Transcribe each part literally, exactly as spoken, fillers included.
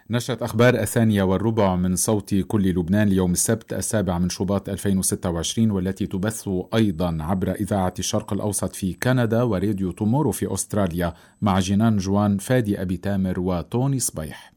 نشرة أخبار الثانية والربع من صوت كل لبنان ليوم السبت السابع من شباط ألفين وستة وعشرين، والتي تبث أيضا عبر إذاعة الشرق الأوسط في كندا وراديو تومورو في أستراليا، مع جنان جوان، فادي أبي تامر وتوني صبيح.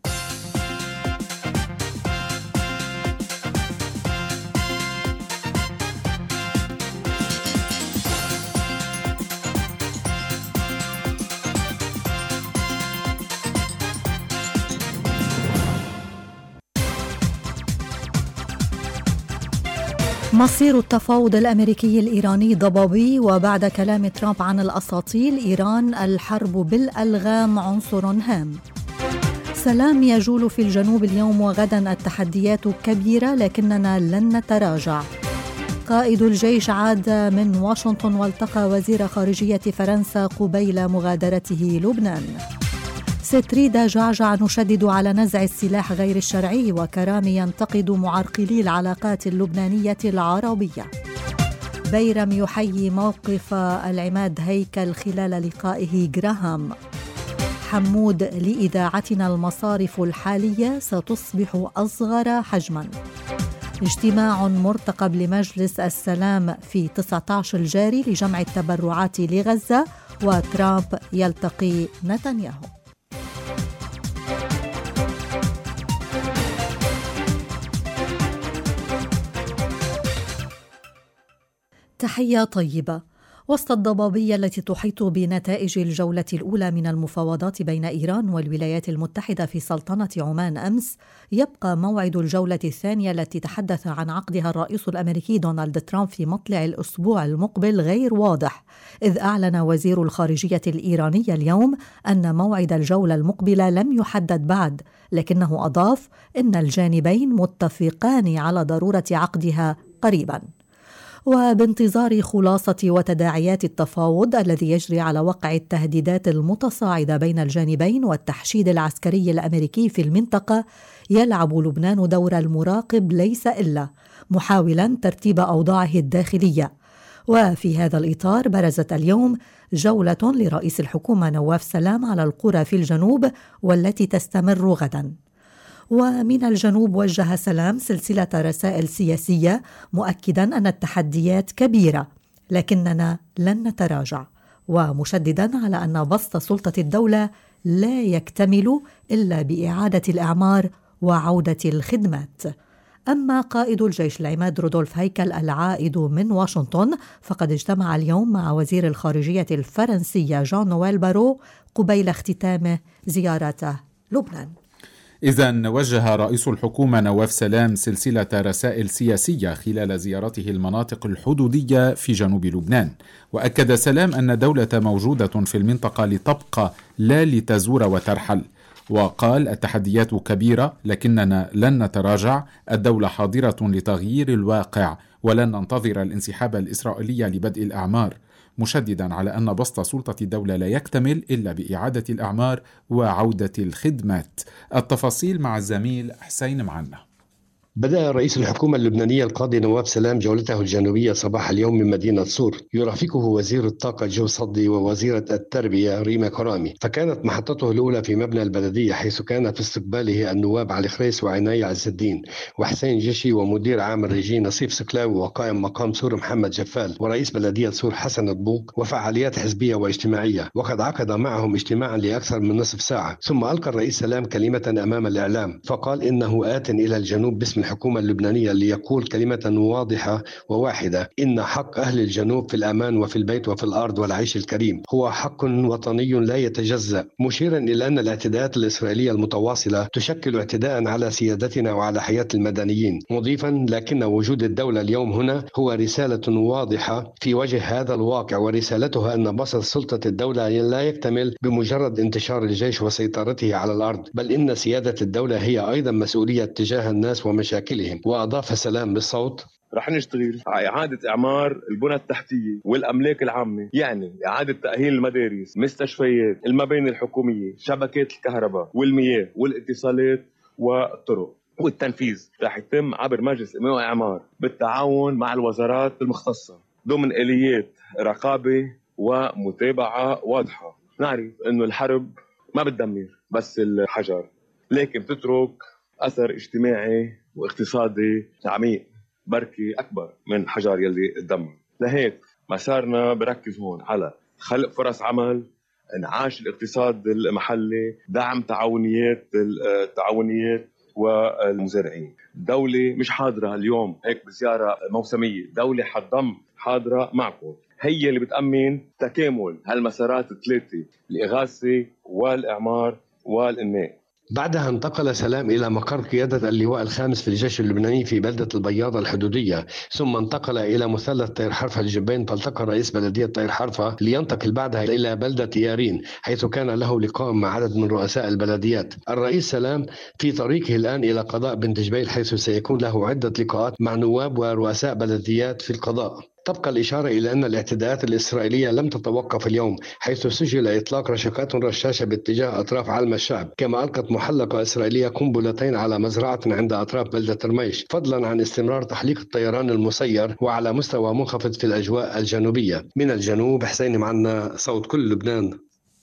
مصير التفاوض الأمريكي الإيراني ضبابي، وبعد كلام ترامب عن الأساطيل إيران الحرب بالألغام عنصر هام. سلام يجول في الجنوب اليوم وغدا، التحديات كبيرة لكننا لن نتراجع. قائد الجيش عاد من واشنطن والتقى وزير خارجية فرنسا قبيل مغادرته لبنان. ستريدا جعجع: نشدد على نزع السلاح غير الشرعي. وكرامي ينتقد معرقلي العلاقات اللبنانية العربية. بيرم يحيي موقف العماد هيكل خلال لقائه جراهام. حمود: لإذاعتنا المصارف الحالية ستصبح أصغر حجما. اجتماع مرتقب لمجلس السلام في تسعة عشر الجاري لجمع التبرعات لغزة. وترامب يلتقي نتنياهو. تحية طيبة. وسط الضبابية التي تحيط بنتائج الجولة الأولى من المفاوضات بين إيران والولايات المتحدة في سلطنة عمان أمس، يبقى موعد الجولة الثانية التي تحدث عن عقدها الرئيس الأمريكي دونالد ترامب في مطلع الأسبوع المقبل غير واضح، إذ أعلن وزير الخارجية الإيراني اليوم أن موعد الجولة المقبلة لم يحدد بعد، لكنه أضاف إن الجانبين متفقان على ضرورة عقدها قريباً. وبانتظار خلاصة وتداعيات التفاوض الذي يجري على وقع التهديدات المتصاعدة بين الجانبين والتحشيد العسكري الأمريكي في المنطقة، يلعب لبنان دور المراقب ليس إلا، محاولا ترتيب أوضاعه الداخلية. وفي هذا الإطار برزت اليوم جولة لرئيس الحكومة نواف سلام على القرى في الجنوب والتي تستمر غدا. ومن الجنوب وجه سلام سلسلة رسائل سياسية مؤكدا أن التحديات كبيرة لكننا لن نتراجع، ومشددا على أن بسط سلطة الدولة لا يكتمل إلا بإعادة الإعمار وعودة الخدمات. أما قائد الجيش العماد رودولف هيكل العائد من واشنطن فقد اجتمع اليوم مع وزير الخارجية الفرنسية جان نويل بارو قبيل اختتام زيارته لبنان. إذن وجه رئيس الحكومة نواف سلام سلسلة رسائل سياسية خلال زيارته المناطق الحدودية في جنوب لبنان، وأكد سلام أن دولة موجودة في المنطقة لتبقى لا لتزور وترحل، وقال: التحديات كبيرة لكننا لن نتراجع، الدولة حاضرة لتغيير الواقع ولن ننتظر الانسحاب الإسرائيلي لبدء الأعمار، مشددا على أن بسط سلطة الدولة لا يكتمل إلا بإعادة الأعمار وعودة الخدمات. التفاصيل مع الزميل حسين معنا. بدأ رئيس الحكومة اللبنانية القاضي نواف سلام جولته الجنوبية صباح اليوم من مدينة صور، يرافقه وزير الطاقة جو صدي ووزيرة التربية ريما كرامي. فكانت محطته الأولى في مبنى البلدية، حيث كان في استقباله النواب علي خريس وعناي عز الدين وحسين جشي ومدير عام الرجي نصيف سكلاوي وقائم مقام صور محمد جفال ورئيس بلدية صور حسن الضبوق وفعاليات حزبية واجتماعية. وقد عقد معهم اجتماعا لأكثر من نصف ساعة، ثم ألقى الرئيس سلام كلمة أمام الإعلام فقال إنه آت إلى الجنوب باسم الحكومة اللبنانية ليقول كلمة واضحة وواحدة: إن حق أهل الجنوب في الأمان وفي البيت وفي الأرض والعيش الكريم هو حق وطني لا يتجزأ، مشيرا إلى أن الاعتداءات الإسرائيلية المتواصلة تشكل اعتداء على سيادتنا وعلى حياة المدنيين، مضيفا: لكن وجود الدولة اليوم هنا هو رسالة واضحة في وجه هذا الواقع، ورسالتها أن بسط سلطة الدولة لا يكتمل بمجرد انتشار الجيش وسيطرته على الأرض، بل إن سيادة الدولة هي أيضا مسؤولية تجاه الناس ومشاكلهم. وأضاف سلام بالصوت: رح نشتغل على إعادة إعمار البنى التحتية والأملاك العامة، يعني إعادة تأهيل المدارس، مستشفيات، المباني الحكومية، شبكات الكهرباء والمياه والاتصالات والطرق. والتنفيذ رح يتم عبر مجلس إمام وإعمار بالتعاون مع الوزارات المختصة ضمن آليات رقابة ومتابعة واضحة. نعرف إنه الحرب ما بتدمر بس الحجر، لكن بتترك أثر اجتماعي واقتصادي عميق بركي أكبر من حجر يلي قدامها. لهيك مسارنا بركز هون على خلق فرص عمل، انعاش الاقتصاد المحلي، دعم تعاونيات التعاونيات والمزارعين. دولة مش حاضرة اليوم هيك بزيارة موسمية، دولة حتضم حاضرة معكم، هي اللي بتأمن تكامل هالمسارات الثلاثة: الإغاثة والإعمار والإنماء. بعدها انتقل سلام إلى مقر قيادة اللواء الخامس في الجيش اللبناني في بلدة البياضة الحدودية، ثم انتقل إلى مثلث طير حرفة الجبين، فالتقى رئيس بلدية طير حرفة لينتقل بعدها إلى بلدة يارين، حيث كان له لقاء مع عدد من رؤساء البلديات. الرئيس سلام في طريقه الآن إلى قضاء بنت جبيل، حيث سيكون له عدة لقاءات مع نواب ورؤساء بلديات في القضاء. تبقى الإشارة إلى أن الاعتداءات الإسرائيلية لم تتوقف اليوم، حيث سجل إطلاق رشقات رشاشة باتجاه أطراف علم الشعب، كما ألقت محلقة إسرائيلية قنبلتين على مزرعة عند أطراف بلدة رميش، فضلا عن استمرار تحليق الطيران المسير وعلى مستوى منخفض في الأجواء الجنوبية. من الجنوب حسين معنا، صوت كل لبنان.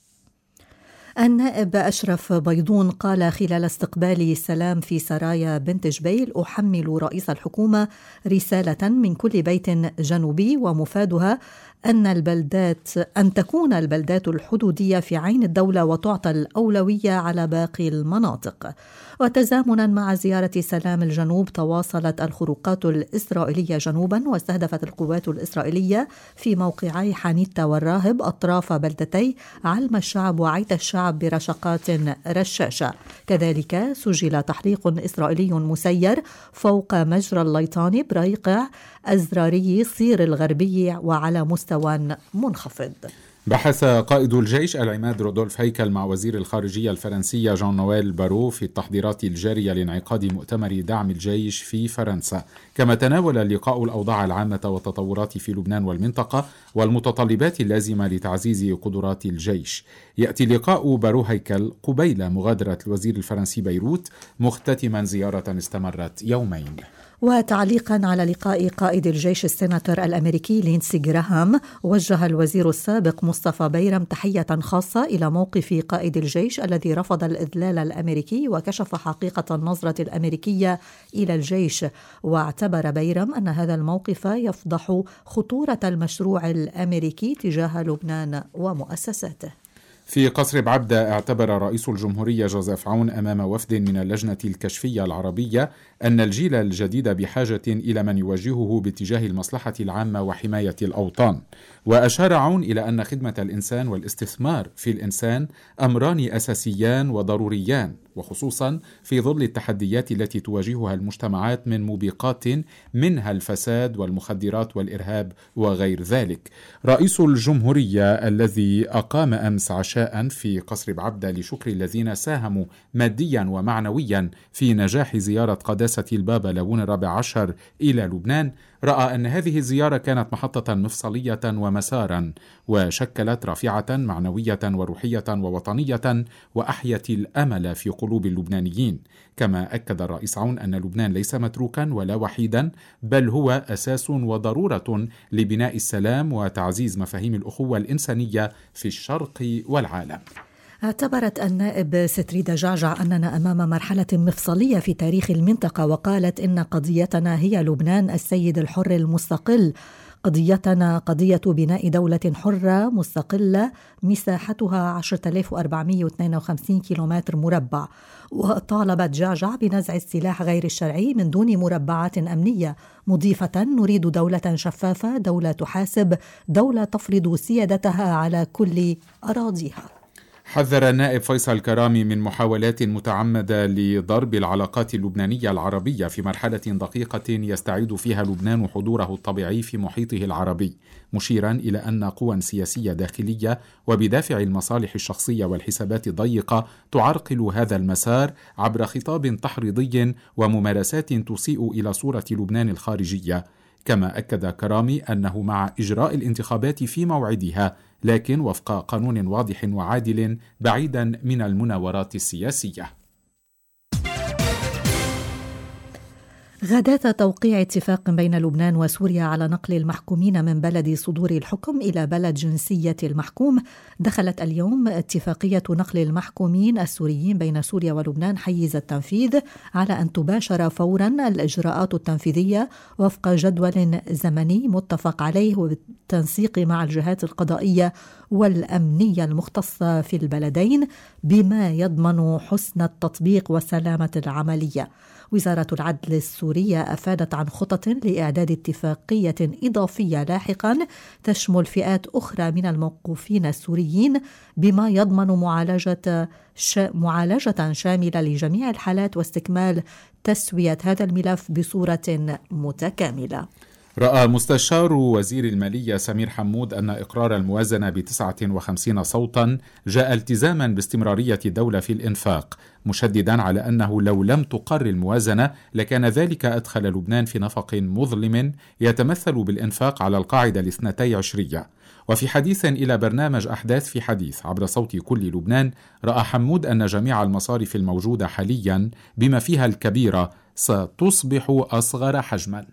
النائب أشرف بيضون قال خلال استقبال سلام في سرايا بنت جبيل: أحمل رئيس الحكومة رسالة من كل بيت جنوبي، ومفادها أن البلدات أن تكون البلدات الحدودية في عين الدولة وتعطى الأولوية على باقي المناطق. وتزامنا مع زيارة سلام الجنوب، تواصلت الخروقات الإسرائيلية جنوبا، واستهدفت القوات الإسرائيلية في موقعي حانيتا والراهب أطراف بلدتي علم الشعب وعيت الشعب برشقات رشاشة. كذلك سجل تحليق إسرائيلي مسير فوق مجرى الليطاني بريقع أزراري صير الغربي وعلى مستوى منخفض. بحث قائد الجيش العماد رودولف هيكل مع وزير الخارجية الفرنسية جان نويل بارو في التحضيرات الجارية لانعقاد مؤتمر دعم الجيش في فرنسا، كما تناول اللقاء الأوضاع العامة والتطورات في لبنان والمنطقة والمتطلبات اللازمة لتعزيز قدرات الجيش. يأتي لقاء بارو هيكل قبيل مغادرة الوزير الفرنسي بيروت، مختتما زيارة استمرت يومين. وتعليقا على لقاء قائد الجيش السيناتور الأمريكي لينسي جراهام، وجه الوزير السابق مصطفى بيرم تحية خاصة إلى موقف قائد الجيش الذي رفض الإذلال الأمريكي وكشف حقيقة النظرة الأمريكية إلى الجيش. واعتبر بيرم أن هذا الموقف يفضح خطورة المشروع الأمريكي تجاه لبنان ومؤسساته. في قصر بعبدة، اعتبر رئيس الجمهورية جوزيف عون أمام وفد من اللجنة الكشفية العربية أن الجيل الجديد بحاجة إلى من يوجهه باتجاه المصلحة العامة وحماية الأوطان. وأشار عون إلى أن خدمة الإنسان والاستثمار في الإنسان أمران أساسيان وضروريان، وخصوصا في ظل التحديات التي تواجهها المجتمعات من موبقات منها الفساد والمخدرات والإرهاب وغير ذلك. رئيس الجمهورية الذي أقام أمس عشاء في قصر بعبدة لشكر الذين ساهموا ماديا ومعنويا في نجاح زيارة قداسة البابا لبون الرابع عشر إلى لبنان، رأى أن هذه الزيارة كانت محطة مفصلية ومسارا، وشكلت رافعة معنوية وروحية ووطنية، وأحيت الأمل في قلوب اللبنانيين. كما أكد الرئيس عون أن لبنان ليس متروكا ولا وحيدا، بل هو أساس وضرورة لبناء السلام وتعزيز مفاهيم الأخوة الإنسانية في الشرق والعالم. اعتبرت النائب ستريدة جعجع أننا أمام مرحلة مفصلية في تاريخ المنطقة، وقالت إن قضيتنا هي لبنان السيد الحر المستقل. قضيتنا قضية بناء دولة حرة مستقلة مساحتها عشرة آلاف وأربعمائة واثنين وخمسين كيلومتر مربع. وطالبت جعجع بنزع السلاح غير الشرعي من دون مربعات أمنية، مضيفة: نريد دولة شفافة، دولة تحاسب، دولة تفرض سيادتها على كل أراضيها. حذر النائب فيصل كرامي من محاولات متعمدة لضرب العلاقات اللبنانية العربية في مرحلة دقيقة يستعيد فيها لبنان حضوره الطبيعي في محيطه العربي، مشيرا إلى أن قوى سياسية داخلية وبدافع المصالح الشخصية والحسابات الضيقة تعرقل هذا المسار عبر خطاب تحريضي وممارسات تسيء إلى صورة لبنان الخارجية. كما أكد كرامي أنه مع إجراء الانتخابات في موعدها، لكن وفق قانون واضح وعادل بعيدا من المناورات السياسية. غداة توقيع اتفاق بين لبنان وسوريا على نقل المحكومين من بلد صدور الحكم إلى بلد جنسية المحكوم، دخلت اليوم اتفاقية نقل المحكومين السوريين بين سوريا ولبنان حيز التنفيذ على أن تباشر فورا الإجراءات التنفيذية وفق جدول زمني متفق عليه وبالتنسيق مع الجهات القضائية والأمنية المختصة في البلدين بما يضمن حسن التطبيق وسلامة العملية. وزارة العدل السورية أفادت عن خطط لإعداد اتفاقية إضافية لاحقا تشمل فئات أخرى من الموقوفين السوريين بما يضمن معالجة ش... معالجة شاملة لجميع الحالات واستكمال تسوية هذا الملف بصورة متكاملة. رأى مستشار وزير المالية سمير حمود أن إقرار الموازنة بتسعة وخمسين صوتا جاء التزاما باستمرارية الدولة في الإنفاق، مشددا على أنه لو لم تقر الموازنة لكان ذلك أدخل لبنان في نفق مظلم يتمثل بالإنفاق على القاعدة الاثنتي عشرية. وفي حديث إلى برنامج أحداث في حديث عبر صوت كل لبنان، رأى حمود أن جميع المصارف الموجودة حاليا بما فيها الكبيرة ستصبح أصغر حجما.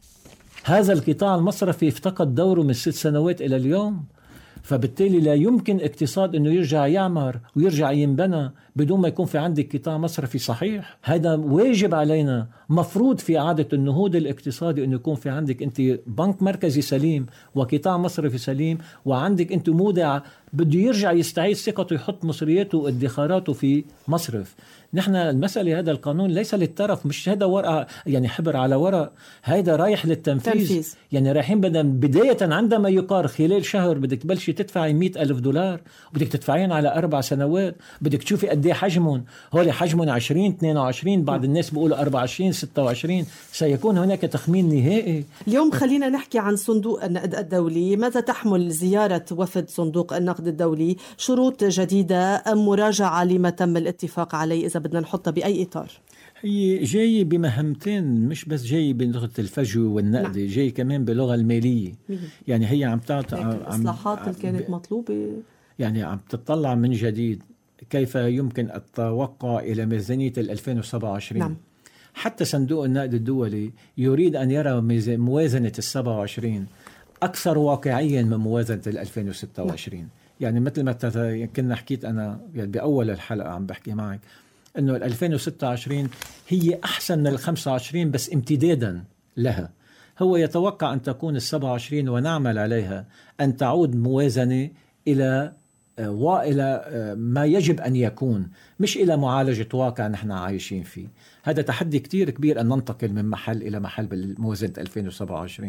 هذا القطاع المصرفي افتقد دوره من ست سنوات إلى اليوم، فبالتالي لا يمكن اقتصاد أنه يرجع يعمر ويرجع ينبنى بدون ما يكون في عندك قطاع مصرفي صحيح. هذا واجب علينا، مفروض في إعادة النهوض الاقتصادي أنه يكون في عندك أنت بنك مركزي سليم وقطاع مصرفي سليم، وعندك أنت مودع بده يرجع يستعيد ثقته يحط مصرياته وادخاراته في مصرف. نحن المسألة هذا القانون ليس للترف، مش هذا ورقة يعني حبر على ورق، هذا رايح للتنفيذ. تنفيذ. يعني رايحين بدنا بداية عندما يقار خلال شهر بدك تبلشي تدفعي مئة ألف دولار وبدك تدفعين على أربع سنوات، بدك تشوفي قد ايه حجمهم، هول حجمهم عشرين اثنين وعشرين، بعض الناس بيقولوا أربعة وعشرين ستة وعشرين، سيكون هناك تخمين نهائي. اليوم خلينا نحكي عن صندوق النقد الدولي. ماذا تحمل زيارة وفد صندوق النقد الدولي؟ شروط جديدة أم مراجعة لما تم الاتفاق عليه إذا بدنا نحطها بأي إطار؟ هي جاي بمهمتين، مش بس جاي بلغة الفجو والنقد، نعم. جاي كمان بلغة المالية. مم. يعني هي عم تعطي الإصلاحات اللي كانت مطلوبة، يعني عم تطلع من جديد كيف يمكن التوقع إلى ميزانية ألفين وسبعة وعشرين. نعم. حتى صندوق النقد الدولي يريد أن يرى موازنة السبعة وعشرين أكثر واقعيا من موازنة ألفين وستة وعشرين. نعم. يعني مثل ما كنا حكيت أنا يعني بأول الحلقة عم بحكي معك أنه ألفين وستة وعشرين هي أحسن من الخمسة وعشرين بس امتدادا لها. هو يتوقع أن تكون السبعة وعشرين ونعمل عليها أن تعود موازنة إلى وإلى ما يجب أن يكون، مش إلى معالجة واقع نحن عايشين فيه. هذا تحدي كتير كبير أن ننتقل من محل إلى محل بالموازنة ألفين وسبعة وعشرين.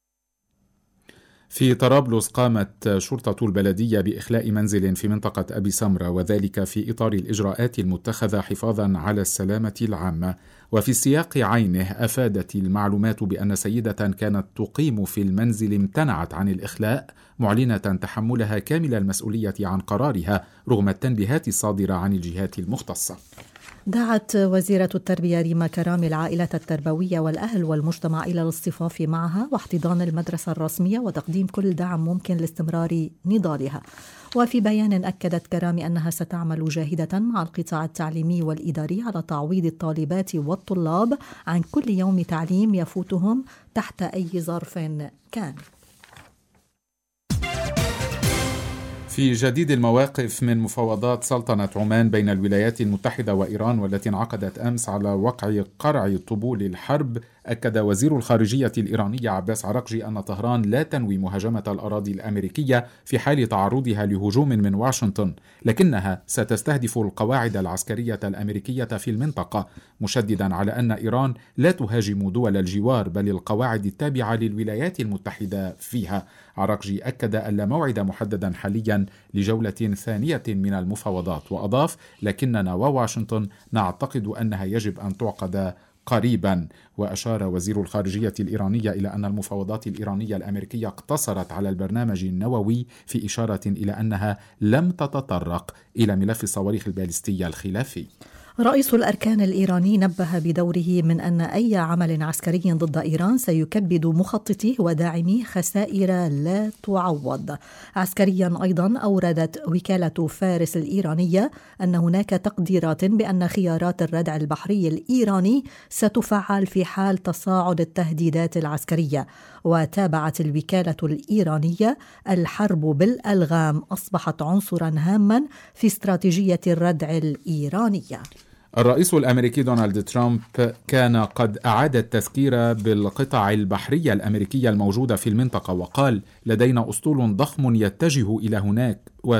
في طرابلس قامت شرطة البلدية بإخلاء منزل في منطقة أبي سمرة، وذلك في إطار الإجراءات المتخذة حفاظا على السلامة العامة. وفي السياق عينه أفادت المعلومات بأن سيدة كانت تقيم في المنزل امتنعت عن الإخلاء، معلنة تحملها كامل المسؤولية عن قرارها رغم التنبيهات الصادرة عن الجهات المختصة. دعت وزيرة التربية ريما كرامي العائلة التربوية والأهل والمجتمع إلى الاصطفاف معها واحتضان المدرسة الرسمية وتقديم كل دعم ممكن لاستمرار نضالها. وفي بيان أكدت كرامي أنها ستعمل جاهدة مع القطاع التعليمي والإداري على تعويض الطالبات والطلاب عن كل يوم تعليم يفوتهم تحت أي ظرف كان. في جديد المواقف من مفاوضات سلطنة عمان بين الولايات المتحدة وإيران والتي انعقدت أمس على وقع قرع طبول الحرب، أكد وزير الخارجية الإيراني عباس عراقجي أن طهران لا تنوي مهاجمة الأراضي الأمريكية في حال تعرضها لهجوم من واشنطن، لكنها ستستهدف القواعد العسكرية الأمريكية في المنطقة، مشددا على أن إيران لا تهاجم دول الجوار بل القواعد التابعة للولايات المتحدة فيها. عراقجي أكد أن لا موعد محددا حاليا لجولة ثانية من المفاوضات، وأضاف: لكننا وواشنطن نعتقد أنها يجب أن تعقد قريبا. وأشار وزير الخارجية الإيرانية إلى أن المفاوضات الإيرانية الأمريكية اقتصرت على البرنامج النووي، في إشارة إلى أنها لم تتطرق إلى ملف الصواريخ البالستية الخلافي. رئيس الأركان الإيراني نبه بدوره من أن أي عمل عسكري ضد إيران سيكبد مخططيه وداعميه خسائر لا تعوض. عسكريا أيضا أوردت وكالة فارس الإيرانية أن هناك تقديرات بأن خيارات الردع البحري الإيراني ستفعل في حال تصاعد التهديدات العسكرية. وتابعت الوكالة الإيرانية: الحرب بالألغام أصبحت عنصرا هاما في استراتيجية الردع الإيرانية. الرئيس الأمريكي دونالد ترامب كان قد أعاد التذكير بالقطع البحرية الأمريكية الموجودة في المنطقة، وقال: لدينا أسطول ضخم يتجه إلى هناك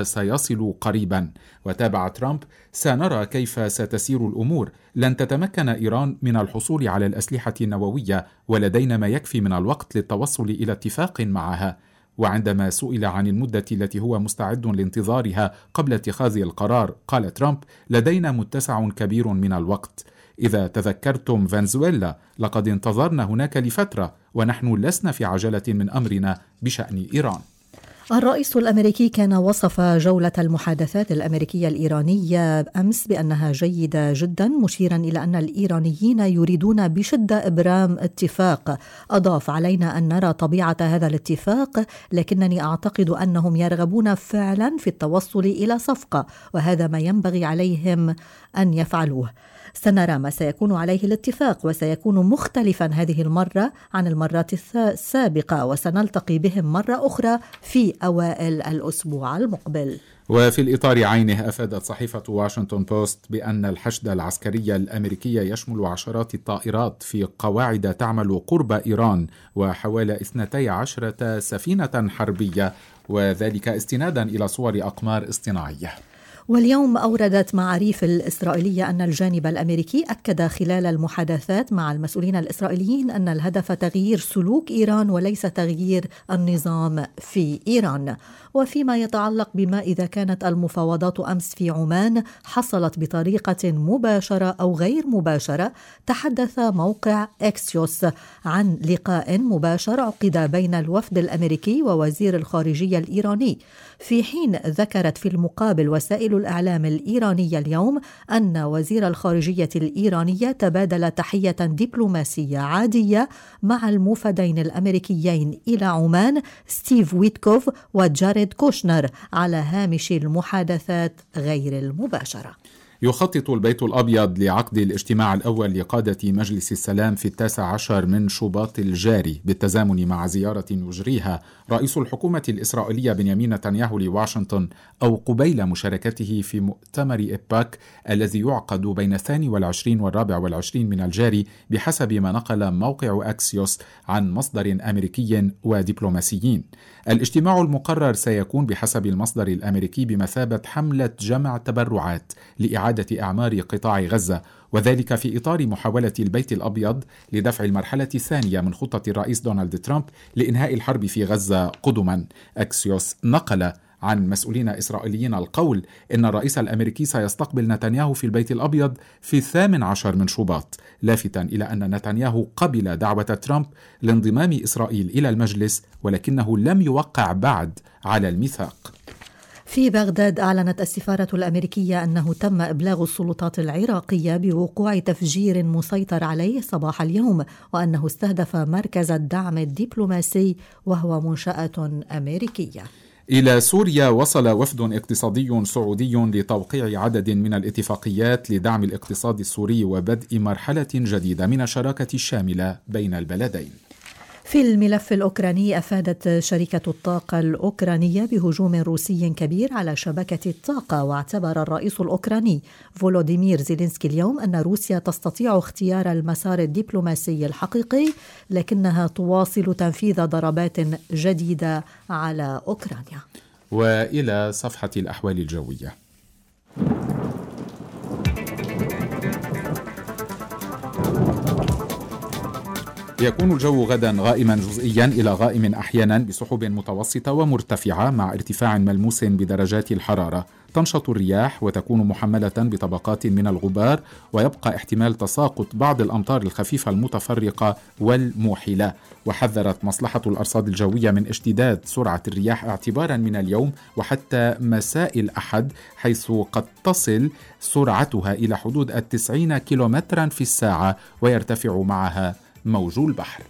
وسيصل قريبا. وتابع ترامب: سنرى كيف ستسير الأمور، لن تتمكن إيران من الحصول على الأسلحة النووية، ولدينا ما يكفي من الوقت للتوصل إلى اتفاق معها. وعندما سئل عن المدة التي هو مستعد لانتظارها قبل اتخاذ القرار، قال ترامب: لدينا متسع كبير من الوقت. إذا تذكرتم فنزويلا، لقد انتظرنا هناك لفترة، ونحن لسنا في عجلة من أمرنا بشأن إيران. الرئيس الأمريكي كان وصف جولة المحادثات الأمريكية الإيرانية أمس بأنها جيدة جدا، مشيرا إلى أن الإيرانيين يريدون بشدة إبرام اتفاق. أضاف: علينا أن نرى طبيعة هذا الاتفاق، لكنني أعتقد أنهم يرغبون فعلا في التوصل إلى صفقة، وهذا ما ينبغي عليهم أن يفعلوه. سنرى ما سيكون عليه الاتفاق، وسيكون مختلفا هذه المرة عن المرات السابقة، وسنلتقي بهم مرة أخرى في أوائل الأسبوع المقبل. وفي الإطار عينه، أفادت صحيفة واشنطن بوست بأن الحشد العسكري الأمريكي يشمل عشرات الطائرات في قواعد تعمل قرب إيران، وحوالي اثنتي عشرة سفينة حربية، وذلك استنادا إلى صور أقمار اصطناعية. واليوم أوردت معاريف الإسرائيلية أن الجانب الأمريكي أكد خلال المحادثات مع المسؤولين الإسرائيليين أن الهدف تغيير سلوك إيران وليس تغيير النظام في إيران. وفيما يتعلق بما إذا كانت المفاوضات أمس في عمان حصلت بطريقة مباشرة أو غير مباشرة، تحدث موقع إكسيوس عن لقاء مباشر عقد بين الوفد الأمريكي ووزير الخارجية الإيراني، في حين ذكرت في المقابل وسائل الإعلام الإيرانية اليوم أن وزير الخارجية الإيرانية تبادل تحية دبلوماسية عادية مع الموفدين الأمريكيين إلى عمان ستيف ويتكوف وجاريد كوشنر على هامش المحادثات غير المباشرة. يخطط البيت الأبيض لعقد الاجتماع الأول لقادة مجلس السلام في التاسع عشر من شباط الجاري، بالتزامن مع زيارة يجريها رئيس الحكومة الإسرائيلية بنيامين نتنياهو لواشنطن، أو قبيل مشاركته في مؤتمر إيباك الذي يعقد بين الثاني والعشرين والرابع والعشرين من الجاري، بحسب ما نقل موقع أكسيوس عن مصدر أمريكي ودبلوماسيين. الاجتماع المقرر سيكون بحسب المصدر الأمريكي بمثابة حملة جمع تبرعات لإعادة إعمار قطاع غزة، وذلك في إطار محاولة البيت الأبيض لدفع المرحلة الثانية من خطة الرئيس دونالد ترامب لإنهاء الحرب في غزة قدما. أكسيوس نقل عن مسؤولين إسرائيليين القول إن الرئيس الأمريكي سيستقبل نتنياهو في البيت الأبيض في الثامن عشر من شباط، لافتاً إلى أن نتنياهو قبل دعوة ترامب لانضمام إسرائيل إلى المجلس، ولكنه لم يوقع بعد على الميثاق. في بغداد أعلنت السفارة الأمريكية أنه تم إبلاغ السلطات العراقية بوقوع تفجير مسيطر عليه صباح اليوم، وأنه استهدف مركز الدعم الدبلوماسي وهو منشأة أمريكية. إلى سوريا وصل وفد اقتصادي سعودي لتوقيع عدد من الاتفاقيات لدعم الاقتصاد السوري وبدء مرحلة جديدة من الشراكة الشاملة بين البلدين. في الملف الأوكراني، أفادت شركة الطاقة الأوكرانية بهجوم روسي كبير على شبكة الطاقة، واعتبر الرئيس الأوكراني فولوديمير زيلينسكي اليوم أن روسيا تستطيع اختيار المسار الدبلوماسي الحقيقي، لكنها تواصل تنفيذ ضربات جديدة على أوكرانيا. وإلى صفحة الأحوال الجوية. يكون الجو غدا غائما جزئيا إلى غائم أحيانا بسحب متوسطة ومرتفعة مع ارتفاع ملموس بدرجات الحرارة. تنشط الرياح وتكون محملة بطبقات من الغبار، ويبقى احتمال تساقط بعض الأمطار الخفيفة المتفرقة والموحلة. وحذرت مصلحة الأرصاد الجوية من اشتداد سرعة الرياح اعتبارا من اليوم وحتى مساء الأحد، حيث قد تصل سرعتها إلى حدود التسعين كيلومترا في الساعة، ويرتفع معها موج البحر.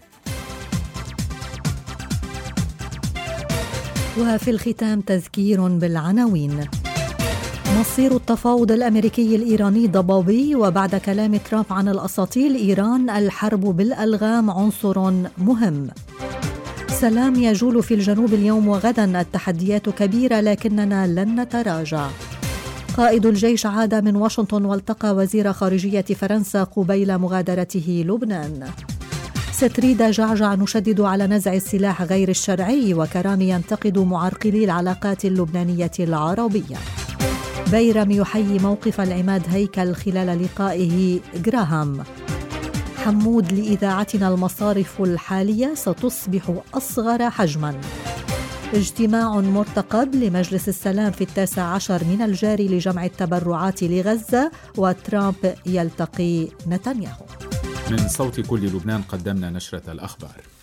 وفي الختام تذكير بالعناوين. مصير التفاوض الأمريكي الإيراني ضبابي، وبعد كلام ترامب عن الأساطيل إيران الحرب بالألغام عنصر مهم. سلام يجول في الجنوب اليوم وغدا، التحديات كبيرة لكننا لن نتراجع. قائد الجيش عاد من واشنطن والتقى وزير خارجية فرنسا قبيل مغادرته لبنان. ستريدا جعجع نشدد على نزع السلاح غير الشرعي، وكرامي ينتقد معرقلي العلاقات اللبنانية العربية. بيرم يحيي موقف العماد هيكل خلال لقائه جراهام. حمود لإذاعتنا المصارف الحالية ستصبح أصغر حجماً. اجتماع مرتقب لمجلس السلام في التاسع عشر من الجاري لجمع التبرعات لغزة، وترامب يلتقي نتنياهو. من صوت كل لبنان قدمنا نشرة الأخبار.